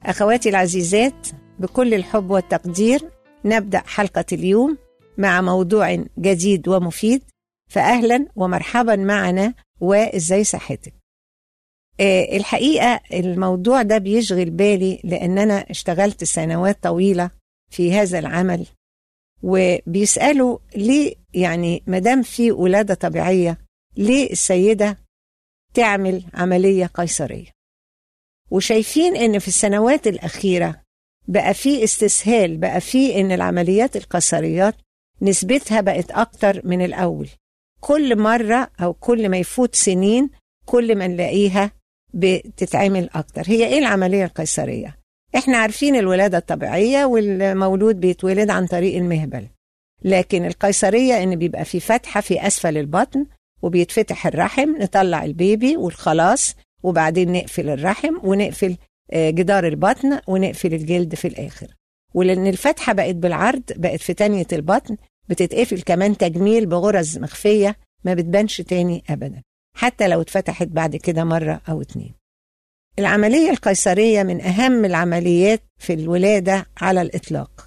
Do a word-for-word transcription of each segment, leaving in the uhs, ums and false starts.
أخواتي العزيزات، بكل الحب والتقدير نبدأ حلقة اليوم مع موضوع جديد ومفيد، فأهلا ومرحبا معنا. وإزاي صحتك؟ أه الحقيقة الموضوع ده بيشغل بالي لأن أنا اشتغلت سنوات طويلة في هذا العمل، وبيسألوا ليه يعني مدام في ولادة طبيعية ليه السيدة تعمل عملية قيصرية؟ وشايفين ان في السنوات الأخيرة بقى في استسهال، بقى في ان العمليات القيصريات نسبتها بقت اكتر من الأول. كل مرة او كل ما يفوت سنين كل ما نلاقيها بتتعمل اكتر. هي ايه العملية القيصرية؟ احنا عارفين الولادة الطبيعية والمولود بيتولد عن طريق المهبل، لكن القيصرية ان بيبقى في فتحة في اسفل البطن وبيتفتح الرحم، نطلع البيبي والخلاص، وبعدين نقفل الرحم ونقفل جدار البطن ونقفل الجلد في الآخر. ولأن الفتحة بقت بالعرض بقت في تانية البطن، بتتقفل كمان تجميل بغرز مخفية ما بتبانش تاني أبدا حتى لو اتفتحت بعد كده مرة أو اتنين. العملية القيصرية من أهم العمليات في الولادة على الإطلاق،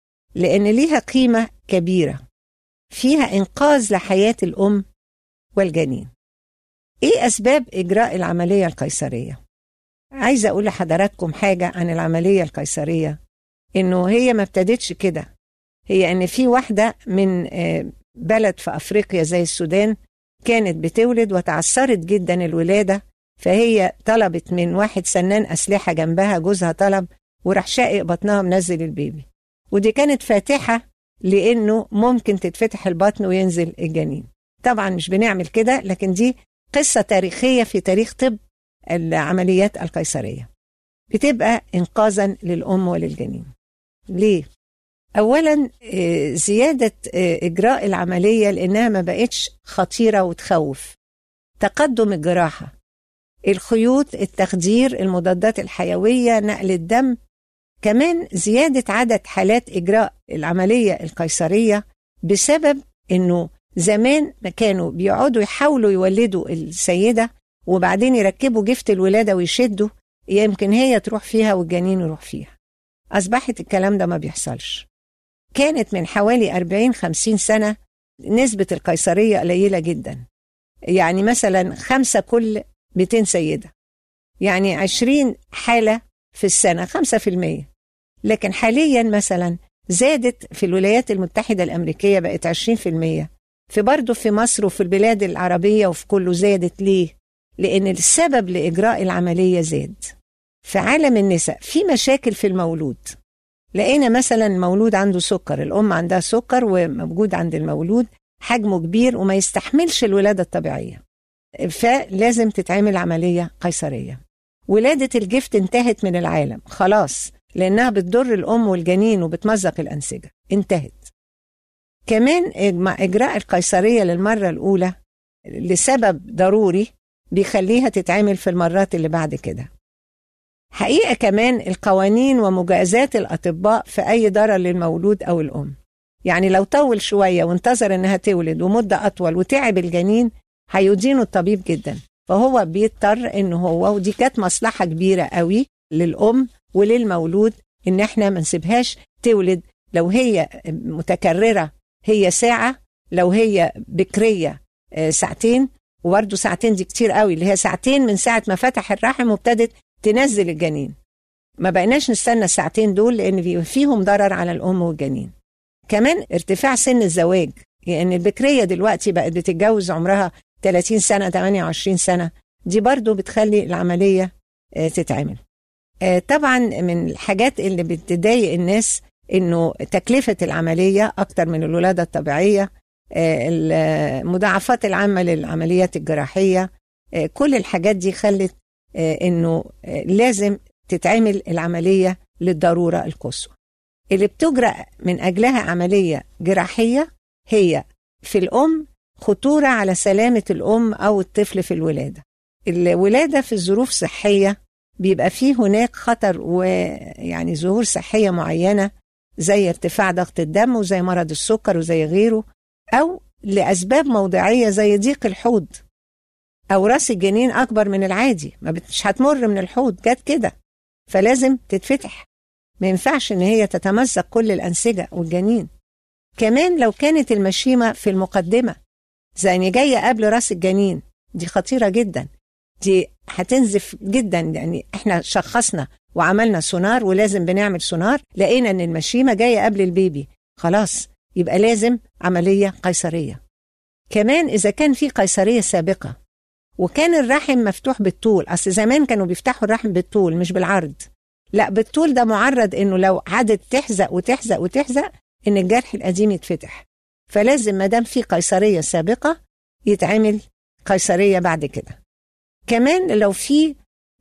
لأن ليها قيمة كبيرة، فيها إنقاذ لحياة الأم والجنين. إيه أسباب إجراء العملية القيصرية؟ عايزة أقول لحضراتكم حاجة عن العملية القيصرية، إنه هي ما ابتدتش كده. هي إن في واحدة من بلد في أفريقيا زي السودان كانت بتولد وتعثرت جدا الولادة، فهي طلبت من واحد سنان أسلحة جنبها، جوزها طلب وراح شائق بطنها منزل البيبي، ودي كانت فاتحة لأنه ممكن تتفتح البطن وينزل الجنين. طبعا مش بنعمل كده، لكن دي قصة تاريخية في تاريخ طب العمليات القيصرية، بتبقى إنقاذا للأم وللجنين. ليه؟ أولا زيادة إجراء العملية لأنها ما بقتش خطيرة وتخوف. تقدم الجراحة، الخيوط، التخدير، المضادات الحيوية، نقل الدم، كمان زيادة عدد حالات إجراء العملية القيصرية بسبب إنه زمان ما كانوا بيقعدوا يحاولوا يولدوا السيدة وبعدين يركبوا جفت الولادة ويشدوا، يمكن هي تروح فيها والجنين يروح فيها. أصبحت الكلام ده ما بيحصلش. كانت من حوالي أربعين خمسين سنة نسبة القيصرية قليلة جدا، يعني مثلا خمسة كل مئتين سيدة، يعني عشرين حالة في السنة، خمسة في المية. لكن حاليا مثلا زادت في الولايات المتحدة الأمريكية بقت عشرين في المية، في برضه في مصر وفي البلاد العربية وفي كله زادت. ليه؟ لأن السبب لإجراء العملية زاد. في عالم النساء في مشاكل في المولود، لقينا مثلا مولود عنده سكر، الأم عندها سكر وموجود عند المولود حجمه كبير وما يستحملش الولادة الطبيعية، فلازم تتعمل عملية قيصرية. ولادة الجفت انتهت من العالم خلاص، لأنها بتضر الأم والجنين وبتمزق الأنسجة، انتهت. كمان إجراء القيصرية للمرة الأولى لسبب ضروري بيخليها تتعمل في المرات اللي بعد كده. حقيقة كمان القوانين ومجازات الأطباء في أي ضرر للمولود أو الأم، يعني لو طول شوية وانتظر إنها تولد ومدة أطول وتعب الجنين هيدينه الطبيب جدا، فهو بيضطر إنه هو، ودي كانت مصلحة كبيرة قوي للأم وللمولود إن احنا ما نسيبهاش تولد. لو هي متكررة هي ساعة، لو هي بكرية ساعتين، وبرضه ساعتين دي كتير قوي، اللي هي ساعتين من ساعة ما فتح الرحم وابتدت تنزل الجنين. ما بقيناش نستنى الساعتين دول لأن فيهم ضرر على الأم والجنين. كمان ارتفاع سن الزواج، يعني البكرية دلوقتي بقت بتتجوز عمرها ثلاثين سنة ثمانية وعشرين سنة، دي برضه بتخلي العملية تتعمل. طبعا من الحاجات اللي بتضايق الناس إنه تكلفة العملية أكتر من الولادة الطبيعية، المضاعفات العامة للعمليات الجراحية، كل الحاجات دي خلت إنه لازم تتعمل العملية للضرورة القصوى. اللي بتجرى من أجلها عملية جراحية هي في الأم خطورة على سلامة الأم أو الطفل في الولادة. الولادة في الظروف صحية بيبقى فيه هناك خطر ويعني ظهور صحية معينة زي ارتفاع ضغط الدم وزي مرض السكر وزي غيره، أو لأسباب موضعية زي ضيق الحوض أو راس الجنين أكبر من العادي، ما مش هتمر من الحوض، جت كده فلازم تتفتح، ما ينفعش إن هي تتمزق كل الأنسجة والجنين. كمان لو كانت المشيمة في المقدمة زي يعني جاية قبل راس الجنين، دي خطيرة جدا، دي هتنزف جدا. يعني احنا شخصنا وعملنا سونار، ولازم بنعمل سونار، لقينا ان المشيمة جاية قبل البيبي، خلاص يبقى لازم عملية قيصرية. كمان إذا كان في قيصرية سابقة وكان الرحم مفتوح بالطول، أصل زمان كانوا بيفتحوا الرحم بالطول مش بالعرض، لا بالطول، ده معرض إنه لو قعدت تحزق وتحزق وتحزق إن الجرح القديم يتفتح. فلازم مدام في قيصرية سابقة يتعمل قيصرية بعد كده. كمان لو في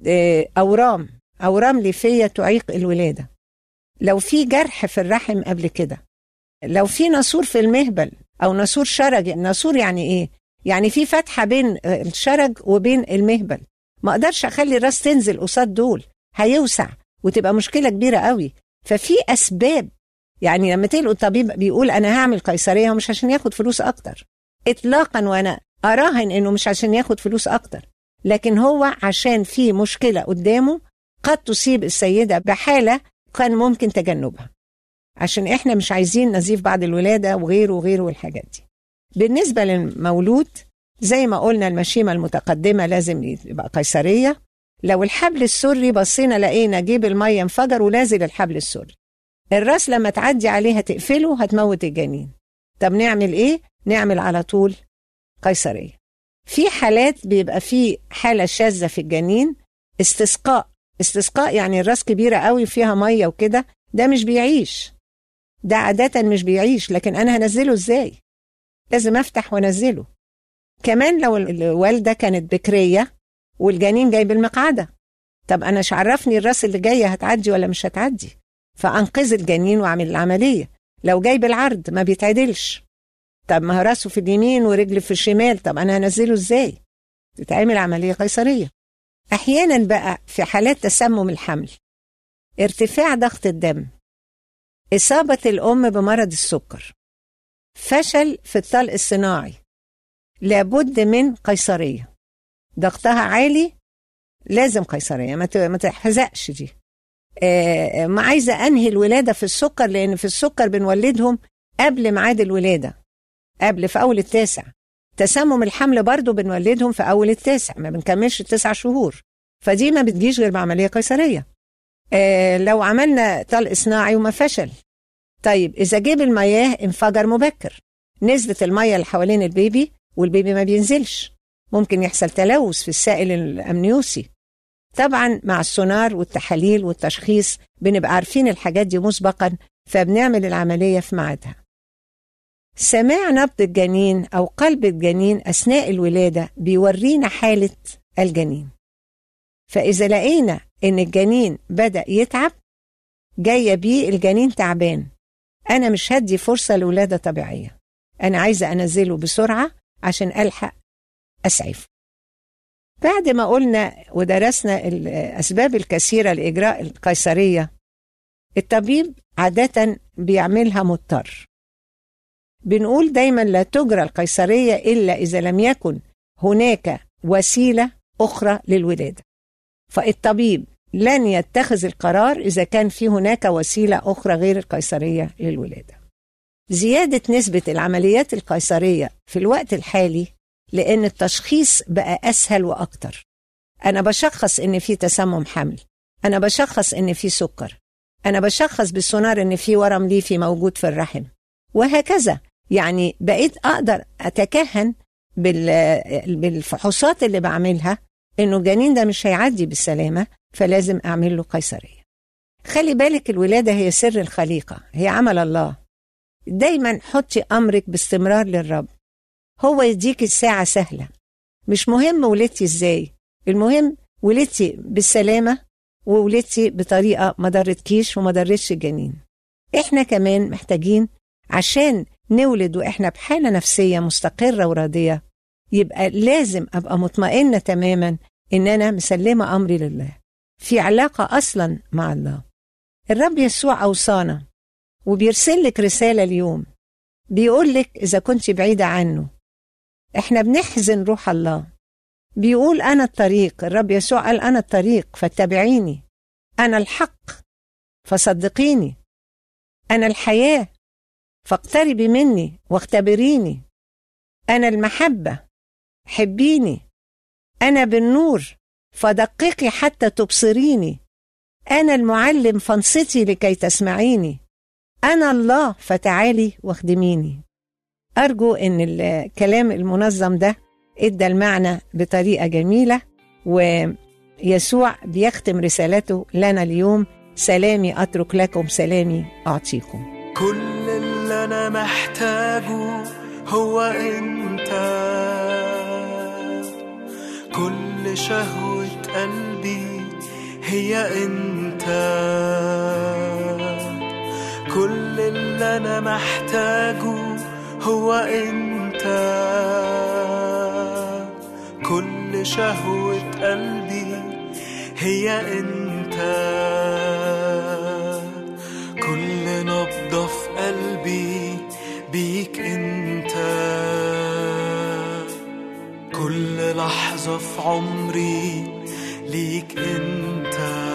أورام أورام ليفية تعيق الولادة، لو في جرح في الرحم قبل كده، لو في ناسور في المهبل أو ناسور شرج. ناسور يعني إيه؟ يعني في فتحة بين الشرج وبين المهبل، ما أقدرش أخلي الراس تنزل قصاد دول، هيوسع وتبقى مشكلة كبيرة قوي. ففي أسباب، يعني لما تلقوا الطبيب بيقول أنا هعمل قيصرية ومش عشان ياخد فلوس أكتر إطلاقا، وأنا أراهن إنه مش عشان ياخد فلوس أكتر، لكن هو عشان في مشكلة قدامه قد تصيب السيدة بحالة كان ممكن تجنبها، عشان إحنا مش عايزين نزيف بعد الولادة وغيره وغيره والحاجات دي. بالنسبة للمولود زي ما قلنا المشيمة المتقدمة لازم يبقى قيصرية. لو الحبل السري بصينا لقينا جيب المية انفجر ونازل الحبل السري، الراس لما تعدي عليها تقفله هتموت الجنين. طب نعمل إيه؟ نعمل على طول قيصرية. في حالات بيبقى في حالة شاذة في الجنين، استسقاء. استسقاء يعني الراس كبيرة قوي فيها مية وكده، ده مش بيعيش، ده عادة مش بيعيش، لكن أنا هنزله إزاي؟ لازم أفتح ونزله. كمان لو الوالدة كانت بكرية والجنين جاي بالمقعدة، طب أنا مش عرفني الراس اللي جاية هتعدي ولا مش هتعدي، فأنقذ الجنين وأعمل العملية. لو جاي بالعرض ما بيتعدلش، طب ما راسه في اليمين ورجل في الشمال، طب أنا هنزله إزاي؟ تتعمل عملية قيصرية. أحيانا بقى في حالات تسمم الحمل، ارتفاع ضغط الدم، إصابة الأم بمرض السكر، فشل في الطلق الصناعي، لابد من قيصرية. ضغطها عالي لازم قيصرية، ما تحزقش دي. آه ما عايزة أنهي الولادة في السكر، لأن في السكر بنولدهم قبل ميعاد الولادة، قبل في أول التاسع. تسمم الحمل برضو بنولدهم في أول التاسع، ما بنكملش التسع شهور، فدي ما بتجيش غير بعملية قيصرية. آه لو عملنا طلق صناعي وما فشل، طيب إذا جيب المياه انفجر مبكر، نزلت المياه اللي حوالين البيبي والبيبي ما بينزلش، ممكن يحصل تلوث في السائل الأمنيوسي. طبعا مع السونار والتحاليل والتشخيص بنبقى عارفين الحاجات دي مسبقا، فبنعمل العملية في ميعادها. سماع نبض الجنين أو قلب الجنين أثناء الولادة بيورينا حالة الجنين، فإذا لقينا إن الجنين بدأ يتعب، جاية بيه الجنين تعبان، أنا مش هدي فرصة لولادة طبيعية، أنا عايزة أنزله بسرعة عشان ألحق أسعف. بعد ما قلنا ودرسنا الأسباب الكثيرة لإجراء القيصرية، الطبيب عادة بيعملها مضطر. بنقول دايما لا تجرى القيصرية إلا إذا لم يكن هناك وسيلة أخرى للولادة، فالطبيب لن يتخذ القرار إذا كان في هناك وسيلة أخرى غير القيصرية للولادة. زيادة نسبة العمليات القيصرية في الوقت الحالي لأن التشخيص بقى أسهل وأكتر. أنا بشخص إن في تسمم حمل، أنا بشخص إن في سكر، أنا بشخص بالسونار إن في ورم ليفي موجود في الرحم، وهكذا. يعني بقيت أقدر أتكهن بالفحوصات اللي بعملها إنه الجنين ده مش هيعدي بالسلامة، فلازم أعمل له قيصرية. خلي بالك الولادة هي سر الخليقة، هي عمل الله. دايما حطي أمرك باستمرار للرب، هو يديك الساعة سهلة. مش مهم ولدتي إزاي، المهم ولدتي بالسلامة وولدتي بطريقة ما ضرتكيش وما ضرتش الجنين. إحنا كمان محتاجين عشان نولد وإحنا بحالة نفسية مستقرة وراضية، يبقى لازم أبقى مطمئنة تماما إن أنا مسلمة أمري لله، في علاقة أصلا مع الله. الرب يسوع أوصانا وبيرسل لك رسالة اليوم، بيقول لك إذا كنت بعيدة عنه، إحنا بنحزن روح الله، بيقول أنا الطريق. الرب يسوع قال أنا الطريق فاتبعيني، أنا الحق فصدقيني، أنا الحياة فاقتربي مني واختبريني، أنا المحبة حبيني، أنا بالنور فدققي حتى تبصريني، أنا المعلم فانصتي لكي تسمعيني، أنا الله فتعالي واخدميني. أرجو أن الكلام المنظم ده إدى المعنى بطريقة جميلة، ويسوع بيختم رسالته لنا اليوم: سلامي أترك لكم، سلامي أعطيكم. كل اللي أنا محتاجه هو أنت، كل شهوة قلبي هي أنت، كل اللي أنا محتاجه هو أنت، كل شهوة قلبي هي أنت، كل نبضة في قلبي بيك أنت، كل لحظة في عمري ليك أنت،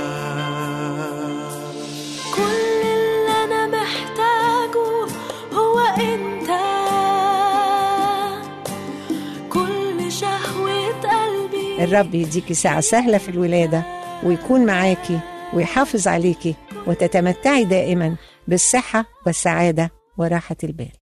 كل اللي أنا محتاجه هو أنت، كل شهوة قلبي. الرب يديكي ساعة سهلة في الولادة، ويكون معاكي ويحافظ عليكي، وتتمتعي دائما بالصحة والسعادة وراحة البال.